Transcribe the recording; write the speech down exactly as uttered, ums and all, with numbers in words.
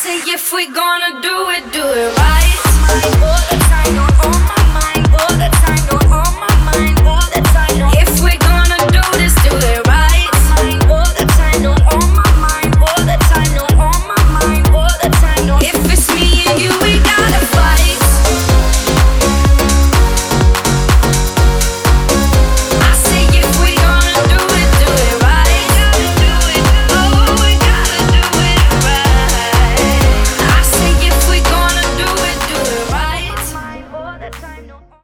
Say if we gonna do it, do it right. All the time,